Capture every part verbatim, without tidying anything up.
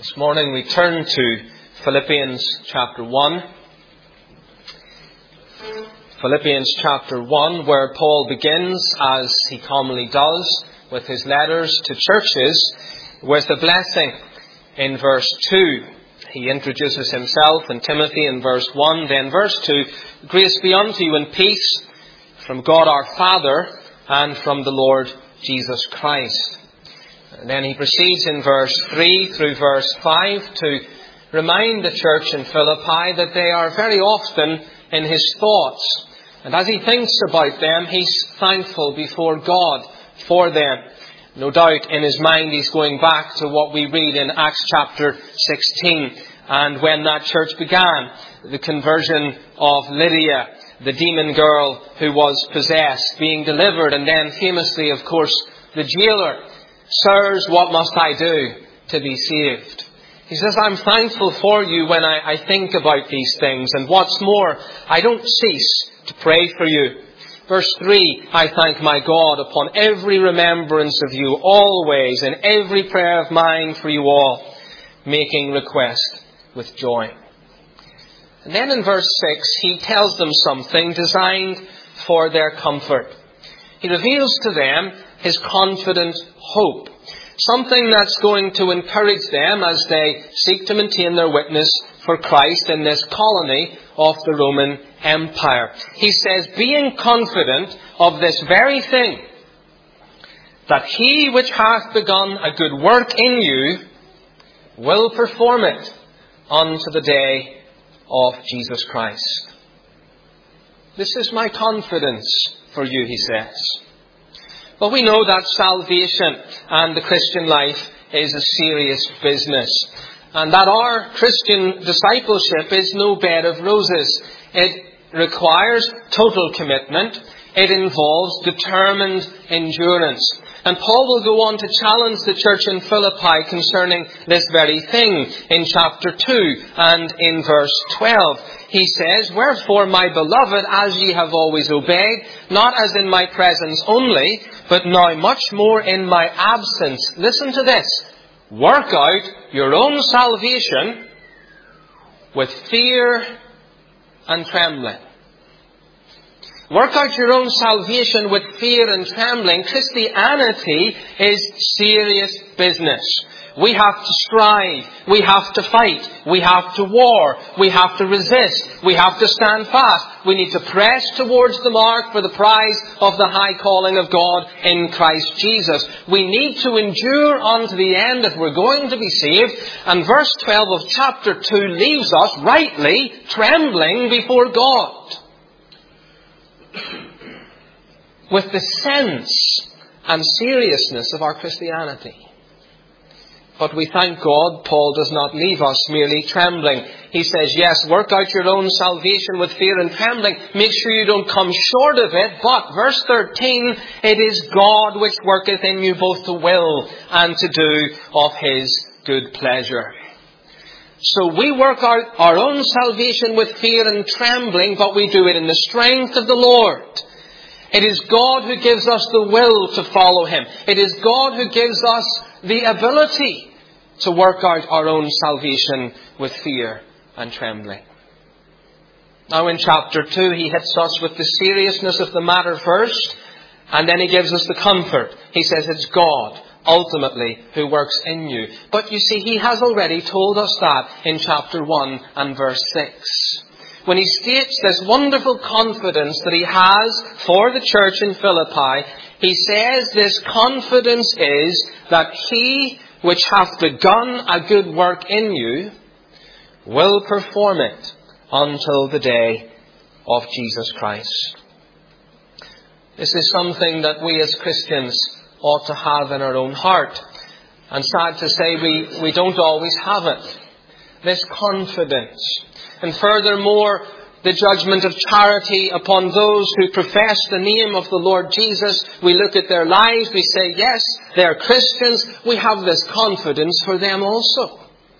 This morning we turn to Philippians chapter one. Philippians chapter one, where Paul begins, as he commonly does, with his letters to churches, with a blessing in verse two. He introduces himself and Timothy in verse one. Then verse two, grace be unto you and peace from God our Father and from the Lord Jesus Christ. And then he proceeds in verse three through verse five to remind the church in Philippi that they are very often in his thoughts. And as he thinks about them, he's thankful before God for them. No doubt in his mind he's going back to what we read in Acts chapter sixteen. And when that church began, the conversion of Lydia, the demon girl who was possessed, being delivered. And then famously, of course, the jailer. Sirs, what must I do to be saved? He says, I'm thankful for you when I, I think about these things. And what's more, I don't cease to pray for you. Verse three, I thank my God upon every remembrance of you always, in every prayer of mine for you all, making request with joy. And then in verse six, he tells them something designed for their comfort. He reveals to them his confident hope. Something that's going to encourage them as they seek to maintain their witness for Christ in this colony of the Roman Empire. He says, being confident of this very thing, that he which hath begun a good work in you will perform it unto the day of Jesus Christ. This is my confidence for you, he says. But we know that salvation and the Christian life is a serious business. And that our Christian discipleship is no bed of roses. It requires total commitment. It involves determined endurance. And Paul will go on to challenge the church in Philippi concerning this very thing in chapter two and in verse twelve. He says, wherefore, my beloved, as ye have always obeyed, not as in my presence only, but now much more in my absence. Listen to this. Work out your own salvation with fear and trembling. Work out your own salvation with fear and trembling. Christianity is serious business. We have to strive. We have to fight. We have to war. We have to resist. We have to stand fast. We need to press towards the mark for the prize of the high calling of God in Christ Jesus. We need to endure unto the end if we're going to be saved. And verse twelve of chapter two leaves us rightly trembling before God, with the sense and seriousness of our Christianity. But we thank God, Paul does not leave us merely trembling. He says, yes, work out your own salvation with fear and trembling. Make sure you don't come short of it. But, verse thirteen, it is God which worketh in you both to will and to do of his good pleasure. So we work out our own salvation with fear and trembling, but we do it in the strength of the Lord. It is God who gives us the will to follow him. It is God who gives us the ability to work out our own salvation with fear and trembling. Now in chapter two, he hits us with the seriousness of the matter first, and then he gives us the comfort. He says it's God ultimately who works in you. But you see, he has already told us that in chapter one and verse six. When he states this wonderful confidence that he has for the church in Philippi, he says this confidence is that he which hath begun a good work in you will perform it until the day of Jesus Christ. This is something that we as Christians ought to have in our own heart. And sad to say, we, we don't always have it. This confidence. And furthermore, the judgment of charity upon those who profess the name of the Lord Jesus. We look at their lives, we say, yes, they're Christians. We have this confidence for them also.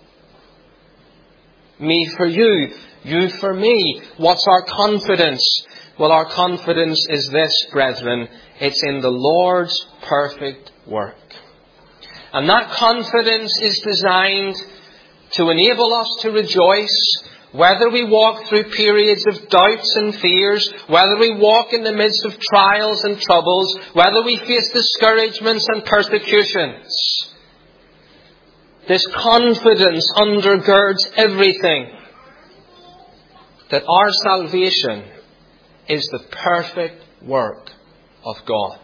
Me for you, you for me. What's our confidence? Well, our confidence is this, brethren. It's in the Lord's perfect work. And that confidence is designed to enable us to rejoice, whether we walk through periods of doubts and fears, whether we walk in the midst of trials and troubles, whether we face discouragements and persecutions. This confidence undergirds everything, that our salvation is the perfect work of God.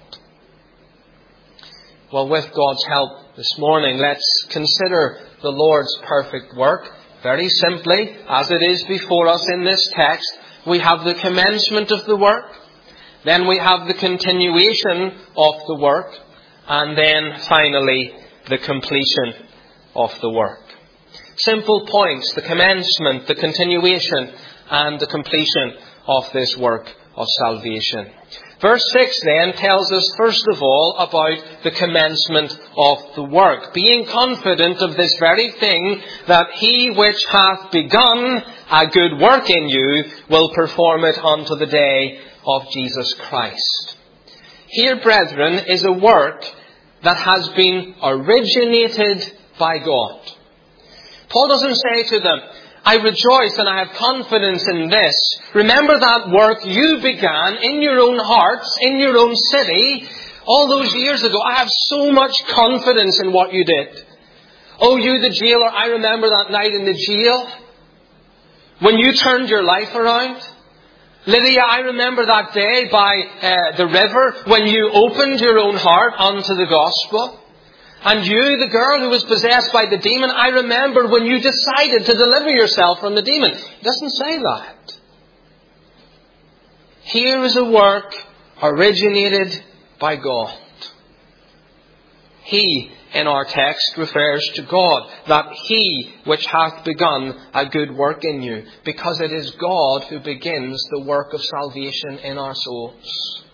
Well, with God's help this morning, let's consider the Lord's perfect work. Very simply, as it is before us in this text, we have the commencement of the work, then we have the continuation of the work, and then finally the completion of the work. Simple points: the commencement, the continuation, and the completion of this work of salvation. Verse six then tells us first of all about the commencement of the work, being confident of this very thing, that he which hath begun a good work in you will perform it unto the day of Jesus Christ. Here, brethren, is a work that has been originated by God. Paul doesn't say to them, I rejoice and I have confidence in this. Remember that work you began in your own hearts, in your own city, all those years ago. I have so much confidence in what you did. Oh, you the jailer, I remember that night in the jail when you turned your life around. Lydia, I remember that day by uh, the river when you opened your own heart unto the gospel. And you, the girl who was possessed by the demon, I remember when you decided to deliver yourself from the demon. It doesn't say that. Here is a work originated by God. He, in our text, refers to God, that he which hath begun a good work in you, because it is God who begins the work of salvation in our souls.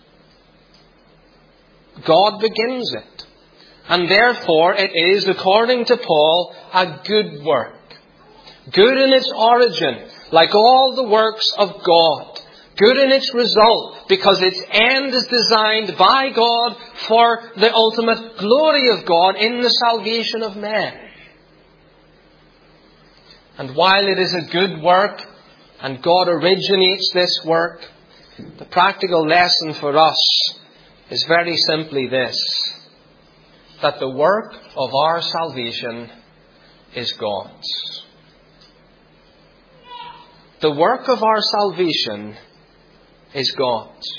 God begins it. And therefore it is, according to Paul, a good work. Good in its origin, like all the works of God. Good in its result, because its end is designed by God for the ultimate glory of God in the salvation of men. And while it is a good work, and God originates this work, the practical lesson for us is very simply this: that the work of our salvation is God's. The work of our salvation is God's.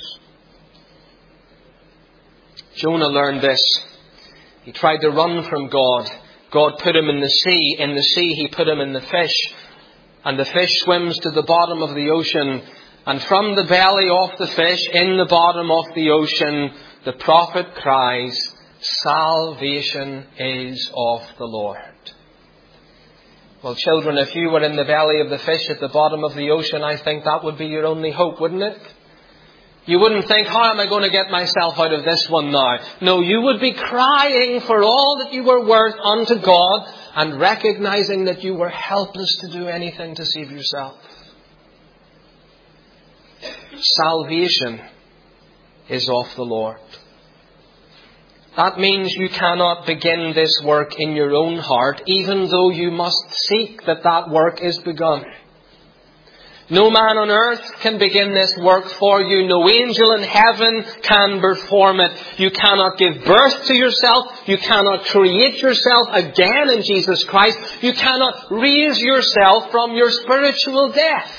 Jonah learned this. He tried to run from God. God put him in the sea. In the sea he put him in the fish. And the fish swims to the bottom of the ocean. And from the belly of the fish, in the bottom of the ocean, the prophet cries, salvation is of the Lord. Well, children, if you were in the belly of the fish at the bottom of the ocean, I think that would be your only hope, wouldn't it? You wouldn't think, how am I going to get myself out of this one now? No, you would be crying for all that you were worth unto God and recognizing that you were helpless to do anything to save yourself. Salvation is of the Lord. That means you cannot begin this work in your own heart, even though you must seek that that work is begun. No man on earth can begin this work for you. No angel in heaven can perform it. You cannot give birth to yourself. You cannot create yourself again in Jesus Christ. You cannot raise yourself from your spiritual death.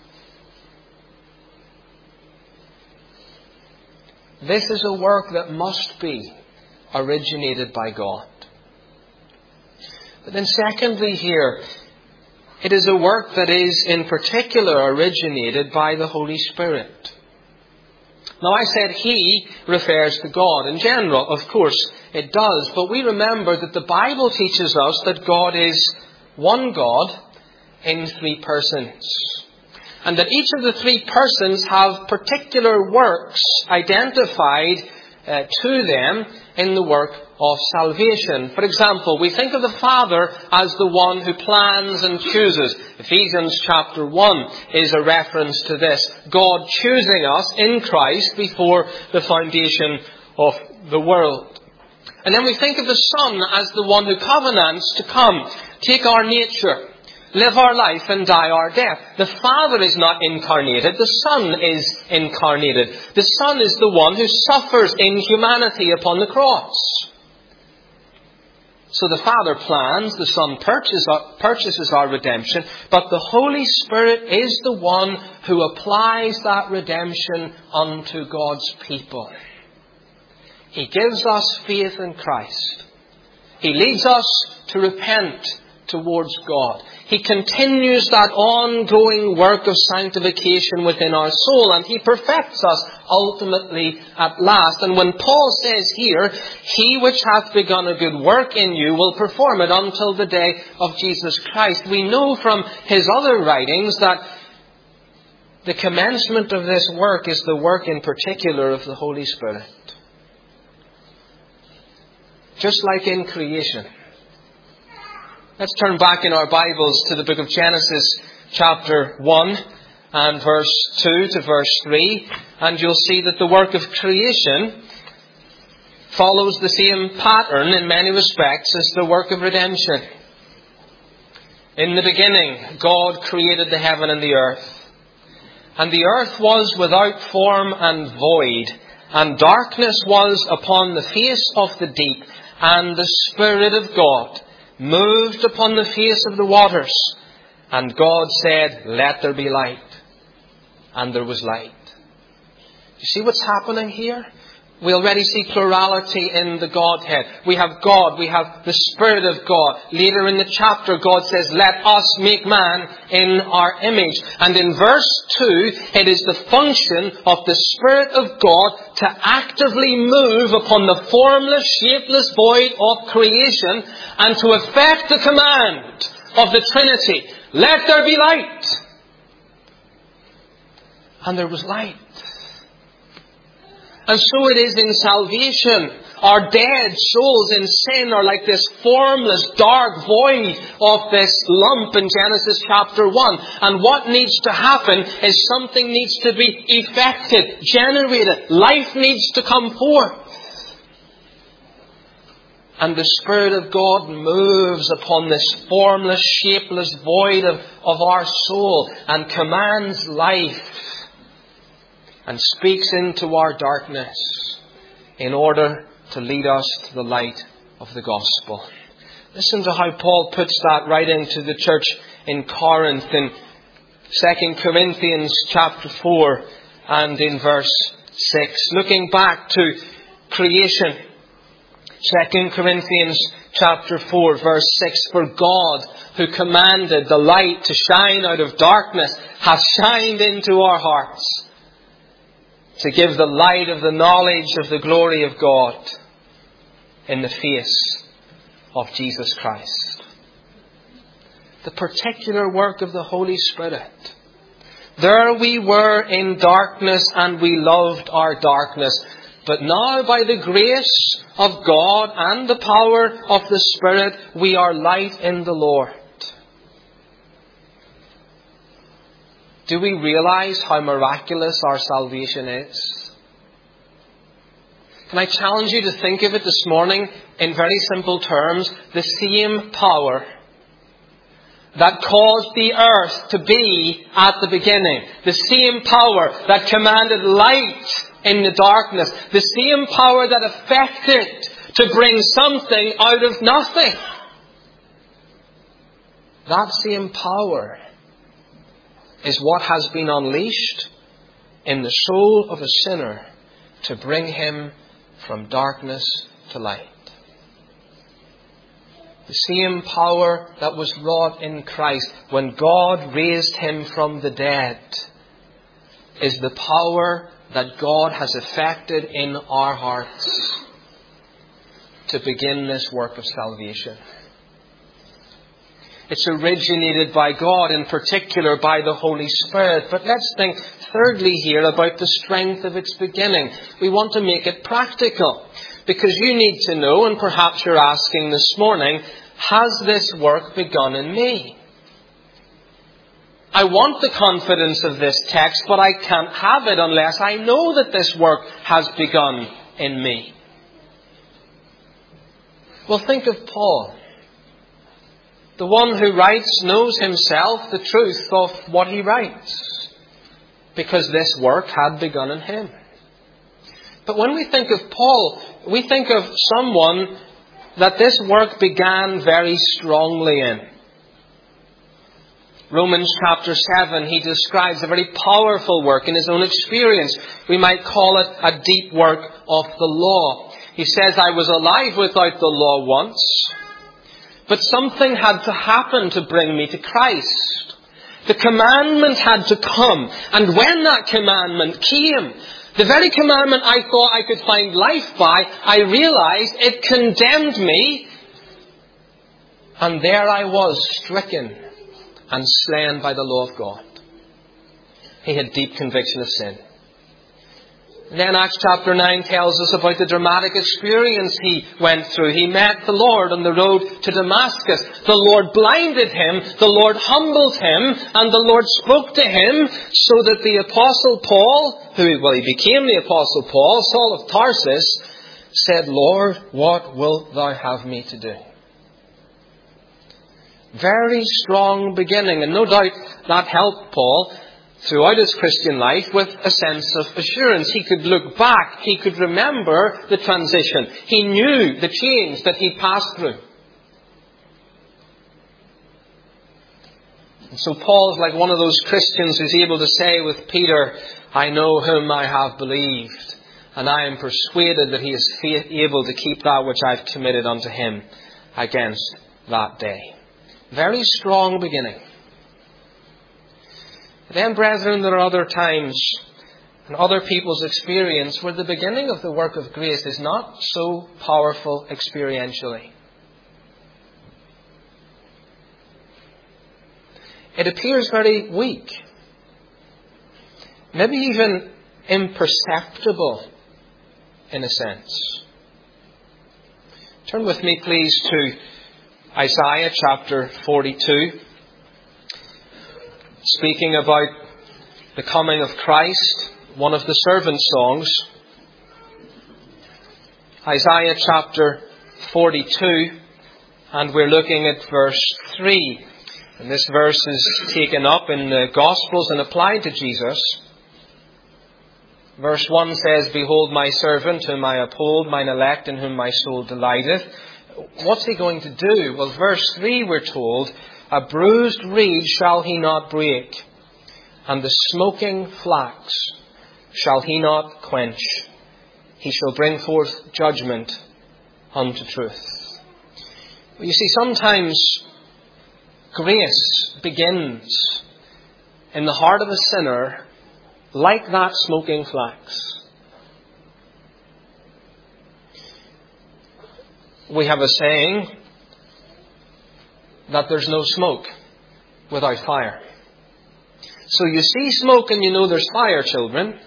This is a work that must be originated by God. But then secondly here, it is a work that is in particular originated by the Holy Spirit. Now I said he refers to God. In general, of course, it does. But we remember that the Bible teaches us that God is one God in three persons. And that each of the three persons have particular works identified uh, to them in the work of salvation. For example, we think of the Father as the one who plans and chooses. Ephesians chapter one is a reference to this. God choosing us in Christ before the foundation of the world. And then we think of the Son as the one who covenants to come, take our nature, live our life and die our death. The Father is not incarnated. The Son is incarnated. The Son is the one who suffers in humanity upon the cross. So the Father plans, the Son purchases our, purchases our redemption, but the Holy Spirit is the one who applies that redemption unto God's people. He gives us faith in Christ. He leads us to repent towards God. He continues that ongoing work of sanctification within our soul, and He perfects us ultimately at last. And when Paul says here, He which hath begun a good work in you will perform it until the day of Jesus Christ, we know from his other writings that the commencement of this work is the work in particular of the Holy Spirit. Just like in creation. Let's turn back in our Bibles to the book of Genesis, chapter one, and verse two to verse three. And you'll see that the work of creation follows the same pattern in many respects as the work of redemption. In the beginning, God created the heaven and the earth. And the earth was without form and void, and darkness was upon the face of the deep, and the Spirit of God moved upon the face of the waters. And God said, let there be light. And there was light. You see what's happening here? We already see plurality in the Godhead. We have God, we have the Spirit of God. Later in the chapter, God says, let us make man in our image. And in verse two, it is the function of the Spirit of God to actively move upon the formless, shapeless void of creation and to effect the command of the Trinity. Let there be light. And there was light. And so it is in salvation. Our dead souls in sin are like this formless, dark void of this lump in Genesis chapter one. And what needs to happen is something needs to be effected, generated. Life needs to come forth. And the Spirit of God moves upon this formless, shapeless void of, of our soul and commands life. And speaks into our darkness in order to lead us to the light of the gospel. Listen to how Paul puts that right into the church in Corinth in Second Corinthians chapter four and in verse six. Looking back to creation. Second Corinthians chapter four verse six. For God, who commanded the light to shine out of darkness, hath shined into our hearts, to give the light of the knowledge of the glory of God in the face of Jesus Christ. The particular work of the Holy Spirit. There we were in darkness and we loved our darkness. But now by the grace of God and the power of the Spirit, we are light in the Lord. Do we realize how miraculous our salvation is? Can I challenge you to think of it this morning in very simple terms? The same power that caused the earth to be at the beginning. The same power that commanded light in the darkness. The same power that effected to bring something out of nothing. That same power is what has been unleashed in the soul of a sinner to bring him from darkness to light. The same power that was wrought in Christ when God raised Him from the dead is the power that God has effected in our hearts to begin this work of salvation. It's originated by God, in particular by the Holy Spirit. But let's think thirdly here about the strength of its beginning. We want to make it practical. Because you need to know, and perhaps you're asking this morning, has this work begun in me? I want the confidence of this text, but I can't have it unless I know that this work has begun in me. Well, think of Paul. The one who writes knows himself the truth of what he writes, because this work had begun in him. But when we think of Paul, we think of someone that this work began very strongly in. Romans chapter seven, he describes a very powerful work in his own experience. We might call it a deep work of the law. He says, I was alive without the law once, but something had to happen to bring me to Christ. The commandment had to come. And when that commandment came, the very commandment I thought I could find life by, I realized it condemned me. And there I was, stricken and slain by the law of God. He had deep conviction of sin. And then Acts chapter nine tells us about the dramatic experience he went through. He met the Lord on the road to Damascus. The Lord blinded him, the Lord humbled him, and the Lord spoke to him so that the Apostle Paul, who, well, he became the Apostle Paul, Saul of Tarsus, said, Lord, what wilt thou have me to do? Very strong beginning, and no doubt that helped Paul throughout his Christian life with a sense of assurance. He could look back, he could remember the transition. He knew the change that he passed through. And so Paul's like one of those Christians who's able to say with Peter, I know whom I have believed, and I am persuaded that he is able to keep that which I've committed unto him against that day. Very strong beginning. Then, brethren, there are other times and other people's experience where the beginning of the work of grace is not so powerful experientially. It appears very weak, maybe even imperceptible in a sense. Turn with me, please, to Isaiah chapter forty-two. Speaking about the coming of Christ, one of the servant songs. Isaiah chapter forty-two, and we're looking at verse three. And this verse is taken up in the Gospels and applied to Jesus. Verse one says, Behold my servant, whom I uphold, mine elect, in whom my soul delighteth. What's he going to do? Well, verse three we're told, A bruised reed shall he not break, and the smoking flax shall he not quench. He shall bring forth judgment unto truth. Well, you see, sometimes grace begins in the heart of a sinner like that smoking flax. We have a saying that there's no smoke without fire. So you see smoke and you know there's fire, children.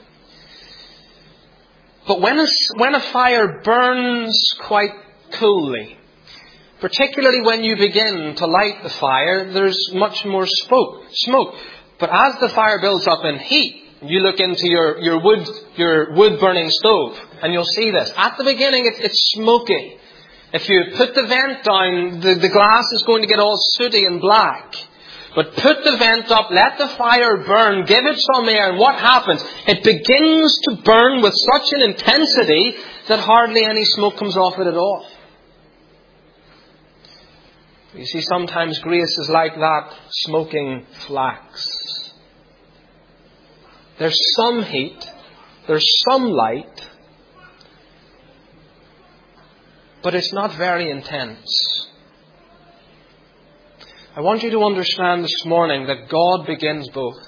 But when a, when a fire burns quite coolly, particularly when you begin to light the fire, there's much more smoke. Smoke. But as the fire builds up in heat, you look into your, your wood your wood burning stove and you'll see this. At the beginning it's, it's smoky. If you put the vent down, the, the glass is going to get all sooty and black. But put the vent up, let the fire burn, give it some air, and what happens? It begins to burn with such an intensity that hardly any smoke comes off it at all. You see, sometimes grace is like that smoking flax. There's some heat, there's some light, but it's not very intense. I want you to understand this morning that God begins both.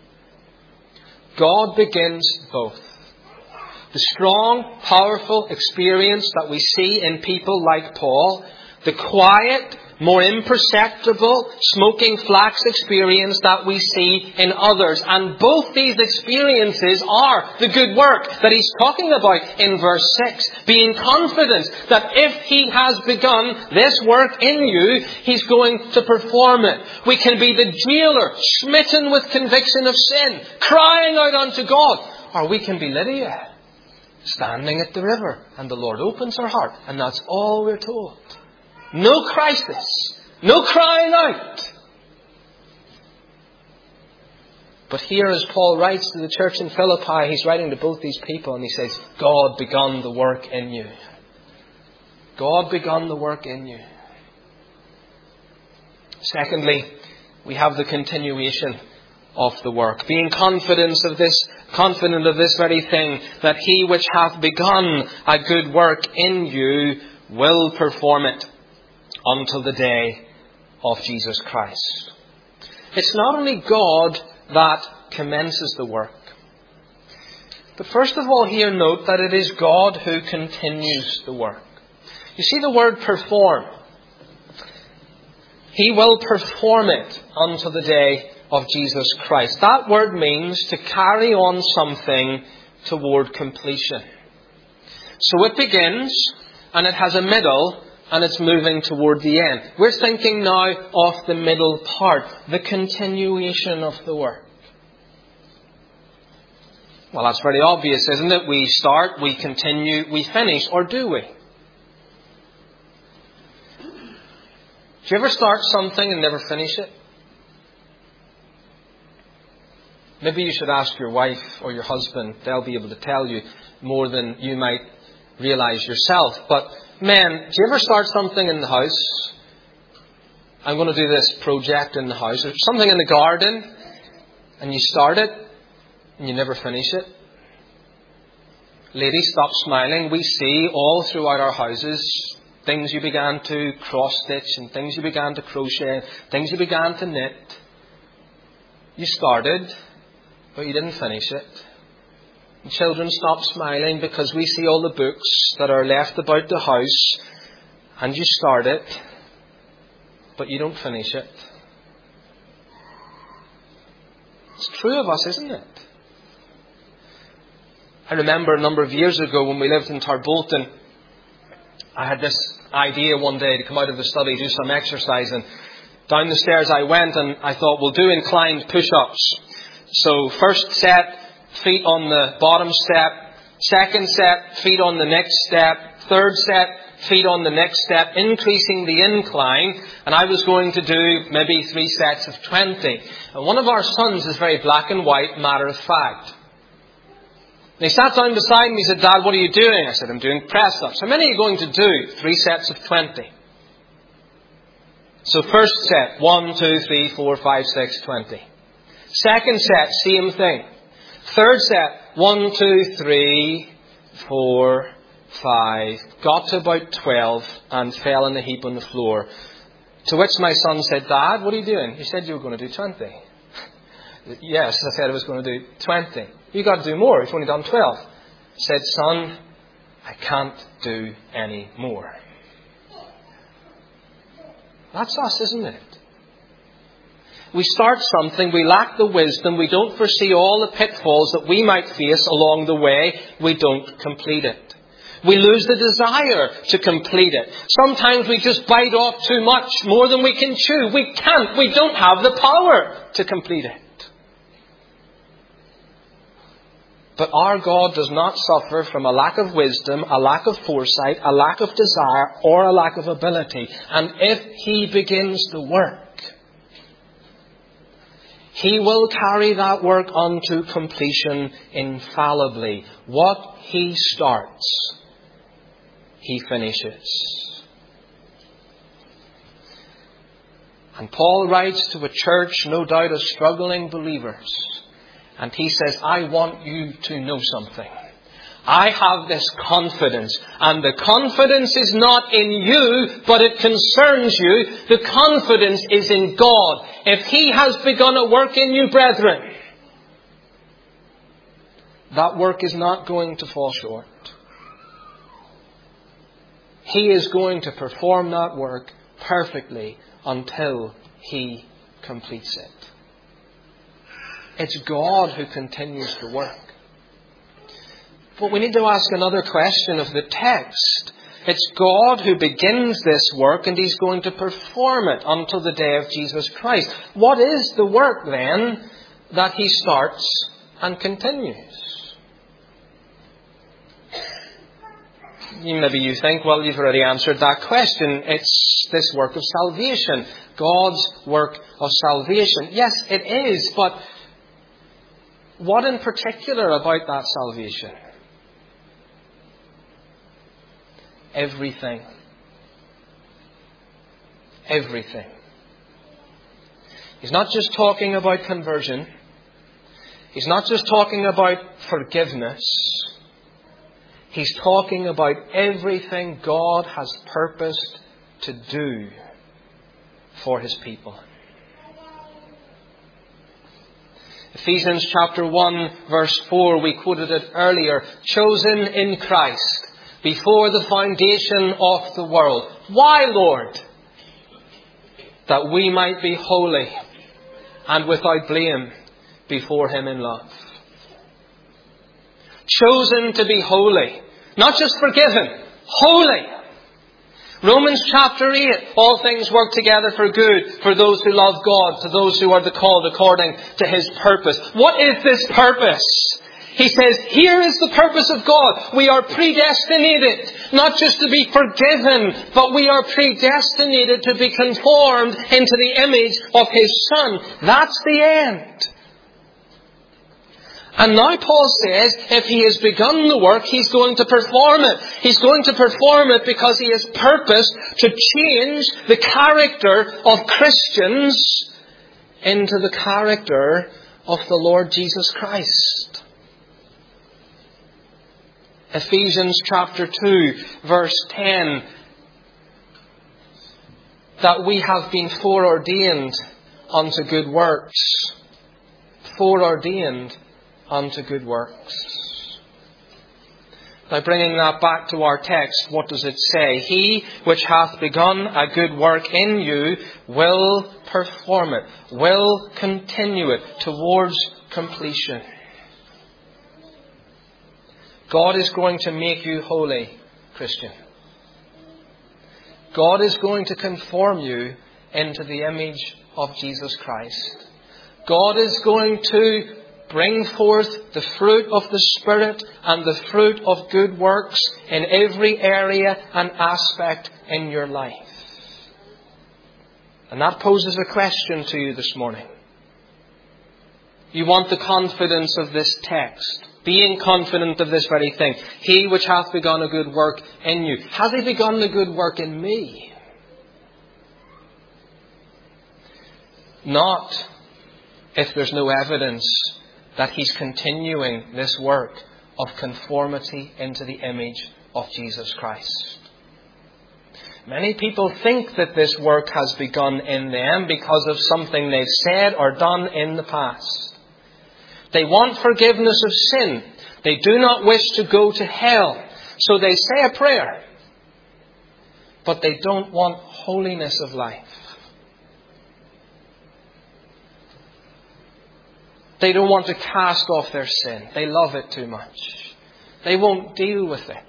God begins both. The strong, powerful experience that we see in people like Paul, the quiet, more imperceptible, smoking flax experience that we see in others. And both these experiences are the good work that he's talking about in verse six. Being confident that if he has begun this work in you, he's going to perform it. We can be the jailer, smitten with conviction of sin, crying out unto God. Or we can be Lydia, standing at the river, and the Lord opens her heart. And that's all we're told. No crisis No crying out. But here, as Paul writes to the church in Philippi, he's writing to both these people and he says, God begun the work in you. God begun the work in you. Secondly, we have the continuation of the work. Being confident of this, confident of this very thing, that he which hath begun a good work in you will perform it until the day of Jesus Christ. It's not only God that commences the work. But first of all, here note that it is God who continues the work. You see the word perform. He will perform it until the day of Jesus Christ. That word means to carry on something toward completion. So it begins, and it has a middle, and it's moving toward the end. We're thinking now of the middle part, the continuation of the work. Well, that's very obvious, isn't it? We start, we continue, we finish, or do we? Do you ever start something and never finish it? Maybe you should ask your wife or your husband. They'll be able to tell you more than you might realize yourself. But men, do you ever start something in the house? I'm going to do this project in the house. Or something in the garden, and you start it, and you never finish it. Ladies, stop smiling. We see all throughout our houses things you began to cross-stitch and things you began to crochet, things you began to knit. You started, but you didn't finish it. And children, stop smiling, because we see all the books that are left about the house, and you start it, but you don't finish it. It's true of us, isn't it? I remember a number of years ago when we lived in Tarbolton, I had this idea one day to come out of the study, do some exercise, and down the stairs I went, and I thought, we'll do inclined push-ups. So first set, feet on the bottom step. Second set, feet on the next step. Third set, feet on the next step, increasing the incline. And I was going to do maybe three sets of twenty. And one of our sons is very black and white, matter of fact. And he sat down beside me and said, Dad, what are you doing? I said, I'm doing press-ups. How many are you going to do? Three sets of twenty. So first set, one, two, three, four, five, six, twenty. Second set, same thing. Third set, one, two, three, four, five. Got to about twelve and fell in a heap on the floor. To which my son said, Dad, what are you doing? You said you were going to do twenty. Yes, I said I was going to do twenty. You've got to do more. You've only done twelve. I said, son, I can't do any more. That's us, isn't it? We start something, we lack the wisdom, we don't foresee all the pitfalls that we might face along the way, we don't complete it. We lose the desire to complete it. Sometimes we just bite off too much, more than we can chew. We can't, we don't have the power to complete it. But our God does not suffer from a lack of wisdom, a lack of foresight, a lack of desire, or a lack of ability. And if He begins the work, He will carry that work unto completion infallibly. What He starts, He finishes. And Paul writes to a church, no doubt, of struggling believers. And he says, I want you to know something. I have this confidence. And the confidence is not in you, but it concerns you. The confidence is in God. If He has begun a work in you, brethren, that work is not going to fall short. He is going to perform that work perfectly until He completes it. It's God who continues the work. But we need to ask another question of the text. It's God who begins this work, and He's going to perform it until the day of Jesus Christ. What is the work then that He starts and continues? maybe you think, well, you've already answered that question. It's this work of salvation. God's work of salvation. Yes, it is, but what in particular about that salvation? Everything. Everything. He's not just talking about conversion. He's not just talking about forgiveness. He's talking about everything God has purposed to do for His people. Ephesians chapter one verse four, we quoted it earlier. Chosen in Christ before the foundation of the world. Why, Lord? That we might be holy and without blame before Him in love. Chosen to be holy. Not just forgiven. Holy. Romans chapter eight. All things work together for good for those who love God, to those who are the called according to His purpose. What is this purpose? He says, here is the purpose of God. We are predestinated not just to be forgiven, but we are predestinated to be conformed into the image of His Son. That's the end. And now Paul says, if He has begun the work, He's going to perform it. He's going to perform it because He has purposed to change the character of Christians into the character of the Lord Jesus Christ. Ephesians chapter two, verse ten. That we have been foreordained unto good works. Foreordained unto good works. Now bringing that back to our text, what does it say? He which hath begun a good work in you will perform it, will continue it towards completion. God is going to make you holy, Christian. God is going to conform you into the image of Jesus Christ. God is going to bring forth the fruit of the Spirit and the fruit of good works in every area and aspect in your life. And that poses a question to you this morning. You want the confidence of this text, being confident of this very thing. He which hath begun a good work in you. Has He begun the good work in me? Not if there's no evidence that He's continuing this work of conformity into the image of Jesus Christ. Many people think that this work has begun in them because of something they've said or done in the past. They want forgiveness of sin. They do not wish to go to hell. So they say a prayer. But they don't want holiness of life. They don't want to cast off their sin. They love it too much. They won't deal with it.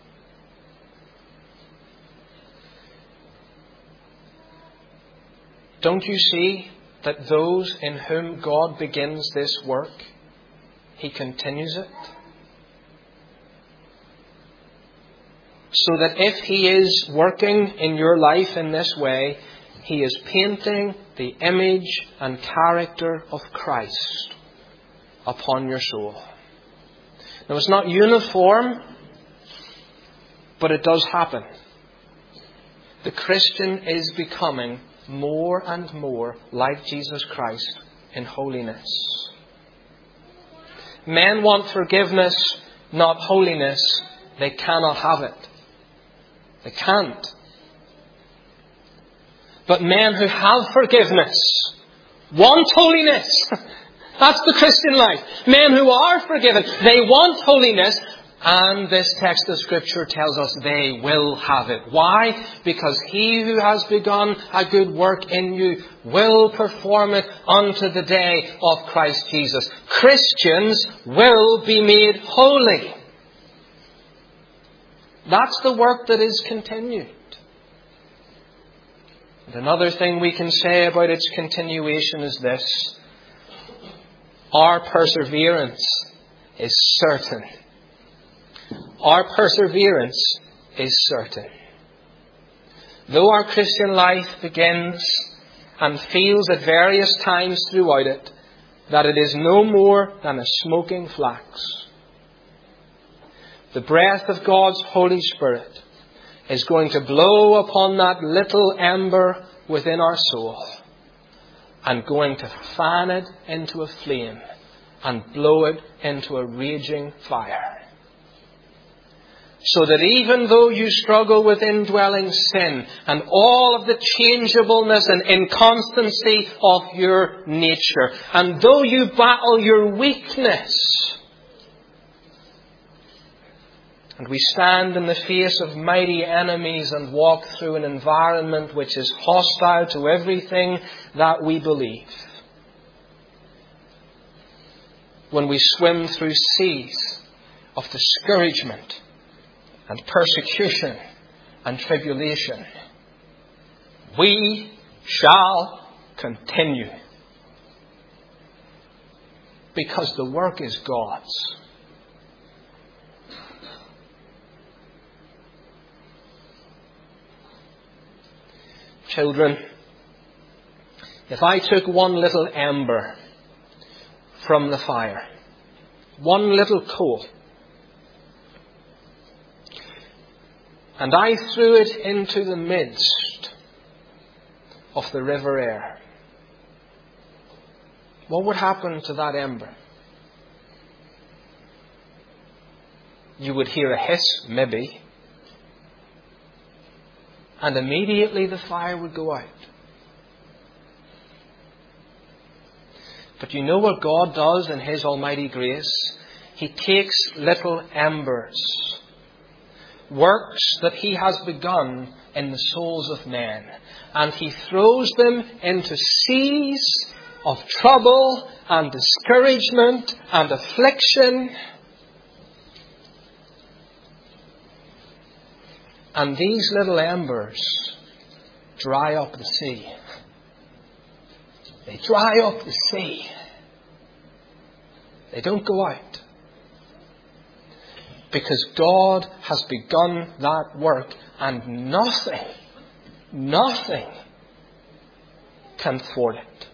Don't you see that those in whom God begins this work, He continues it? So that if He is working in your life in this way, He is painting the image and character of Christ upon your soul. Now, it's not uniform, but it does happen. The Christian is becoming more and more like Jesus Christ in holiness. Men want forgiveness, not holiness. They cannot have it. They can't. But men who have forgiveness want holiness. That's the Christian life. Men who are forgiven, they want holiness. And this text of Scripture tells us they will have it. Why? Because He who has begun a good work in you will perform it unto the day of Christ Jesus. Christians will be made holy. That's the work that is continued. And another thing we can say about its continuation is this. Our perseverance is certain. Our perseverance is certain. Though our Christian life begins and feels at various times throughout it that it is no more than a smoking flax, the breath of God's Holy Spirit is going to blow upon that little ember within our soul and going to fan it into a flame and blow it into a raging fire. So that even though you struggle with indwelling sin and all of the changeableness and inconstancy of your nature, and though you battle your weakness, and we stand in the face of mighty enemies and walk through an environment which is hostile to everything that we believe, when we swim through seas of discouragement and persecution and tribulation, we shall continue. Because the work is God's. Children, if I took one little ember from the fire, one little coal, and I threw it into the midst of the river Aire, what would happen to that ember? You would hear a hiss, maybe, and immediately the fire would go out. But you know what God does in His almighty grace? He takes little embers, works that He has begun in the souls of men, and He throws them into seas of trouble and discouragement and affliction. And these little embers dry up the sea. They dry up the sea. They don't go out. Because God has begun that work, and nothing, nothing can thwart it.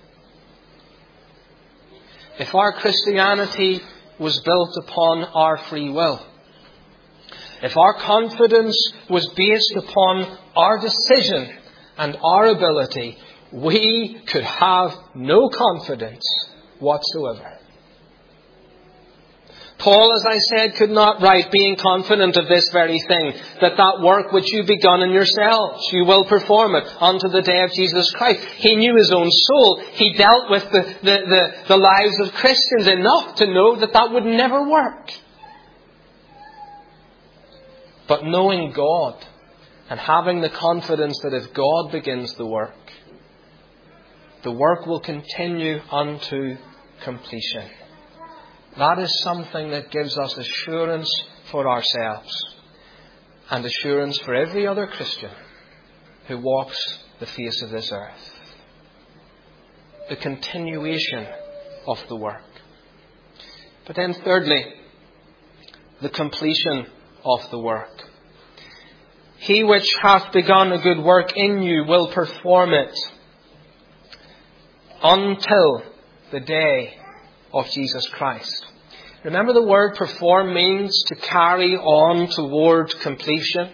If our Christianity was built upon our free will, if our confidence was based upon our decision and our ability, we could have no confidence whatsoever. Paul, as I said, could not write being confident of this very thing, that that work which you begun in yourselves, you will perform it unto the day of Jesus Christ. He knew his own soul. He dealt with the, the, the, the lives of Christians enough to know that that would never work. But knowing God and having the confidence that if God begins the work, the work will continue unto completion. That is something that gives us assurance for ourselves and assurance for every other Christian who walks the face of this earth. The continuation of the work. But then thirdly, the completion of the work. He which hath begun a good work in you will perform it until the day of Jesus Christ. Remember, the word perform means to carry on toward completion.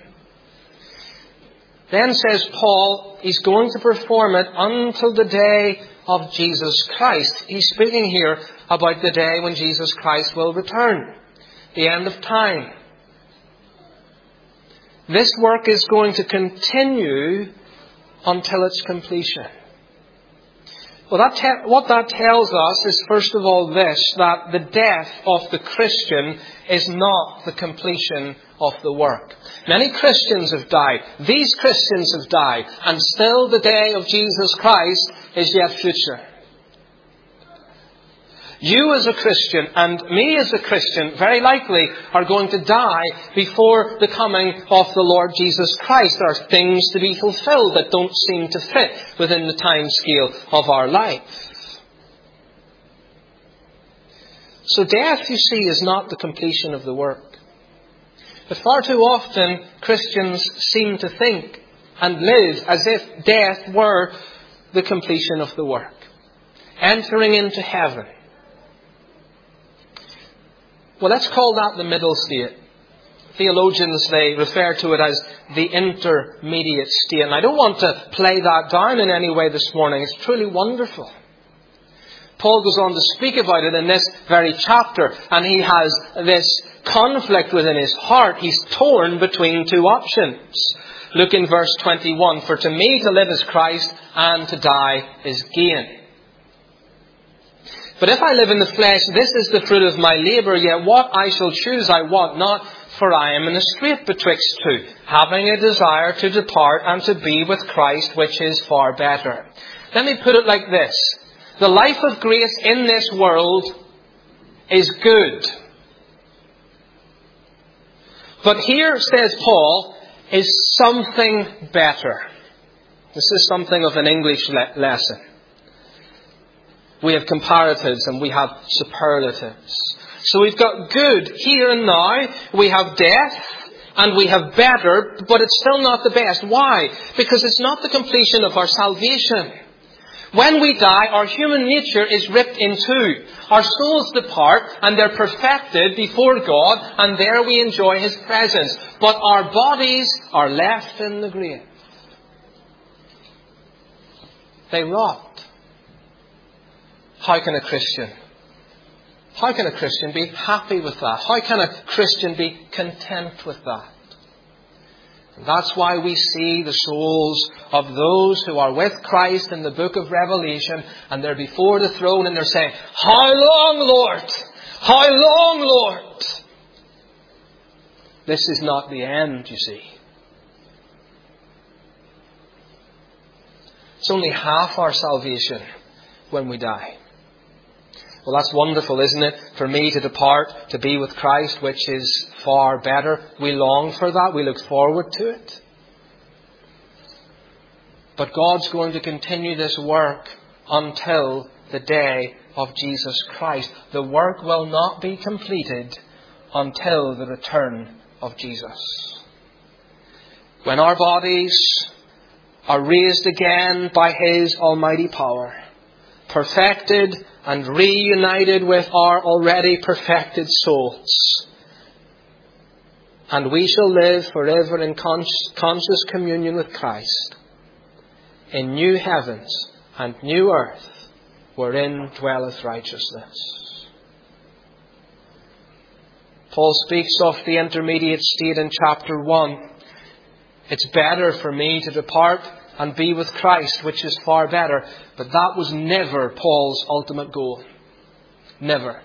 Then says Paul, he's going to perform it until the day of Jesus Christ. He's speaking here about the day when Jesus Christ will return. The end of time. This work is going to continue until its completion. Well, that te- what that tells us is, first of all, this, that the death of the Christian is not the completion of the work. Many Christians have died. These Christians have died. And still the day of Jesus Christ is yet future. You as a Christian and me as a Christian very likely are going to die before the coming of the Lord Jesus Christ. There are things to be fulfilled that don't seem to fit within the time scale of our life. So death, you see, is not the completion of the work. But far too often Christians seem to think and live as if death were the completion of the work. Entering into heaven. Well, let's call that the middle state. Theologians, they refer to it as the intermediate state. And I don't want to play that down in any way this morning. It's truly wonderful. Paul goes on to speak about it in this very chapter. And he has this conflict within his heart. He's torn between two options. Look in verse twenty-one. For to me to live is Christ, and to die is gain. But if I live in the flesh, this is the fruit of my labour. Yet what I shall choose I want not, for I am in a strait betwixt two, having a desire to depart and to be with Christ, which is far better. Let me put it like this. The life of grace in this world is good. But here, says Paul, is something better. This is something of an English le- lesson. We have comparatives and we have superlatives. So we've got good here and now. We have death and we have better, but it's still not the best. Why? Because it's not the completion of our salvation. When we die, our human nature is ripped in two. Our souls depart and they're perfected before God, and there we enjoy His presence. But our bodies are left in the grave. They rot. How can a Christian, how can a Christian be happy with that? How can a Christian be content with that? And that's why we see the souls of those who are with Christ in the book of Revelation, and they're before the throne and they're saying, "How long, Lord? How long, Lord?" This is not the end, you see. It's only half our salvation when we die. Well, that's wonderful, isn't it? For me to depart, to be with Christ, which is far better. We long for that. We look forward to it. But God's going to continue this work until the day of Jesus Christ. The work will not be completed until the return of Jesus. When our bodies are raised again by His almighty power, perfected and reunited with our already perfected souls. And we shall live forever in conscious communion with Christ, in new heavens and new earth, wherein dwelleth righteousness. Paul speaks of the intermediate state in chapter one. It's better for me to depart and be with Christ, which is far better. But that was never Paul's ultimate goal. Never.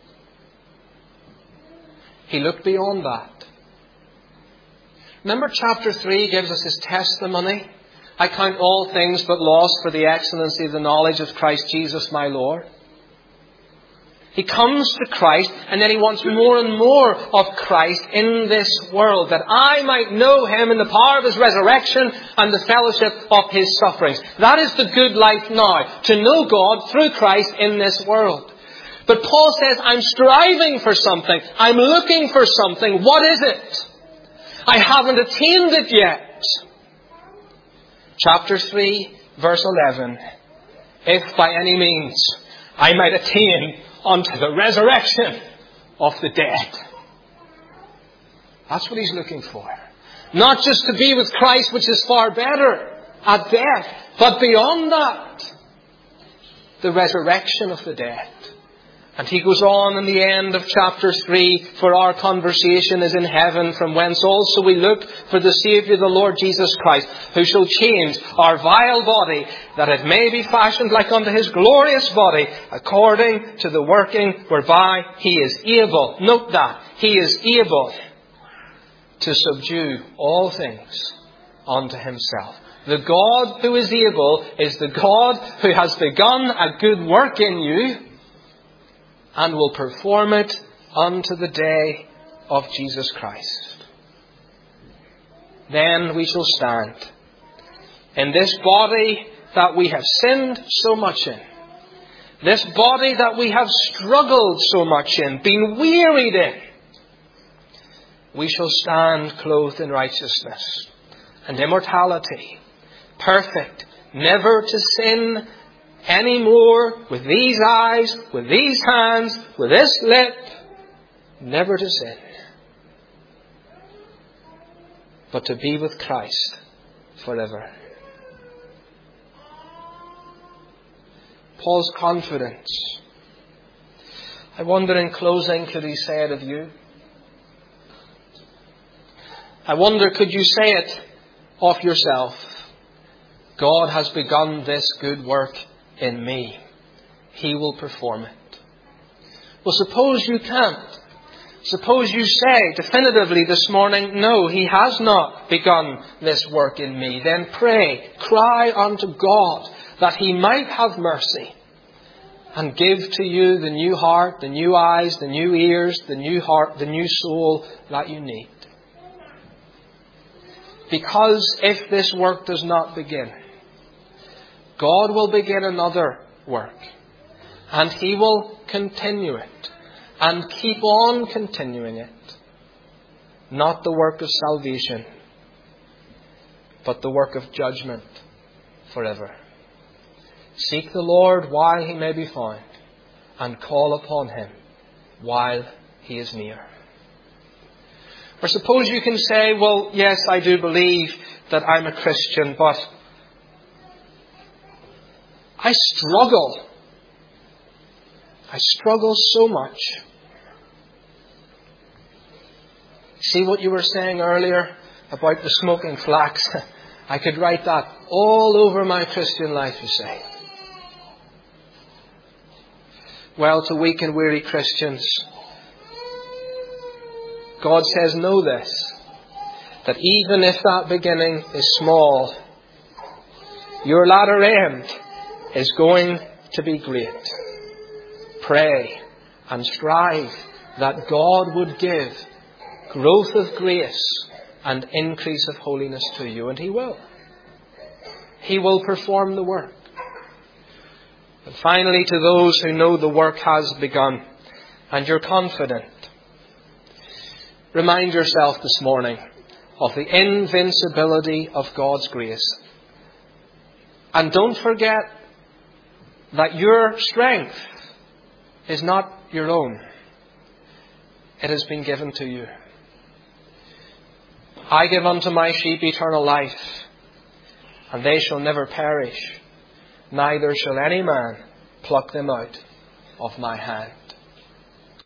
He looked beyond that. Remember chapter three gives us his testimony. I count all things but loss for the excellency of the knowledge of Christ Jesus my Lord. He comes to Christ and then he wants more and more of Christ in this world, that I might know Him in the power of His resurrection and the fellowship of His sufferings. That is the good life now, to know God through Christ in this world. But Paul says, I'm striving for something. I'm looking for something. What is it? I haven't attained it yet. Chapter three, verse eleven. If by any means I might attain unto the resurrection of the dead. That's what he's looking for. Not just to be with Christ, which is far better at death, but beyond that, the resurrection of the dead. And he goes on in the end of chapter three, for our conversation is in heaven, from whence also we look for the Saviour, the Lord Jesus Christ, who shall change our vile body, that it may be fashioned like unto His glorious body, according to the working whereby He is able. Note that. He is able to subdue all things unto Himself. The God who is able is the God who has begun a good work in you, and will perform it unto the day of Jesus Christ. Then we shall stand in this body that we have sinned so much in. This body that we have struggled so much in, been wearied in. we shall stand clothed in righteousness and immortality, perfect, never to sin anymore, with these eyes, with these hands, with this lip, never to sin, but to be with Christ forever. Paul's confidence. I wonder in closing, could he say it of you? I wonder, could you say it of yourself? God has begun this good work in me. He will perform it. Well, suppose you can't. Suppose you say definitively this morning, no, He has not begun this work in me. Then pray, cry unto God that He might have mercy and give to you the new heart, the new eyes, the new ears, the new heart, the new soul that you need. Because if this work does not begin, God will begin another work, and He will continue it and keep on continuing it. Not the work of salvation, but the work of judgment forever. Seek the Lord while He may be found, and call upon Him while He is near. Or suppose you can say, well, yes, I do believe that I'm a Christian, but I struggle. I struggle so much. See what you were saying earlier about the smoking flax? I could write that all over my Christian life, you say. Well, to weak and weary Christians, God says, know this, that even if that beginning is small, your latter end is going to be great. Pray and strive that God would give growth of grace and increase of holiness to you. And He will. He will perform the work. And finally, to those who know the work has begun and you're confident, remind yourself this morning of the invincibility of God's grace. And don't forget that your strength is not your own. It has been given to you. I give unto my sheep eternal life, and they shall never perish, neither shall any man pluck them out of my hand.